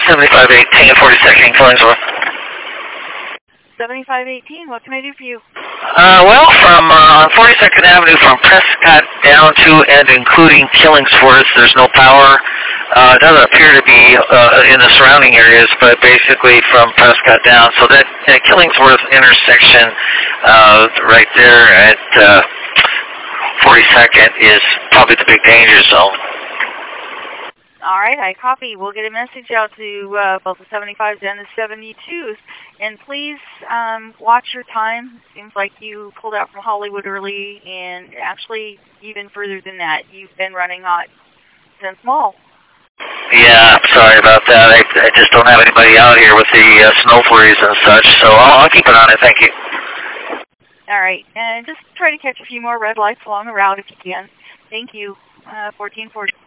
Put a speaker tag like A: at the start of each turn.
A: 7518, 42nd, Killingsworth.
B: 7518, what can I do for you?
A: Well, from on 42nd Avenue from Prescott down to and including Killingsworth, there's no power. It doesn't appear to be in the surrounding areas, but basically from Prescott down. So that Killingsworth intersection right there at 42nd is probably the big danger zone.
B: All right, I copy. We'll get a message out to both the 75s and the 72s. And please watch your time. Seems like you pulled out from Hollywood early, and actually even further than that. You've been running hot since Mall.
A: Yeah, I'm sorry about that. I just don't have anybody out here with the snow flurries and such, so I'll keep it on it. Thank you.
B: All right, and just try to catch a few more red lights along the route if you can. Thank you. 1440.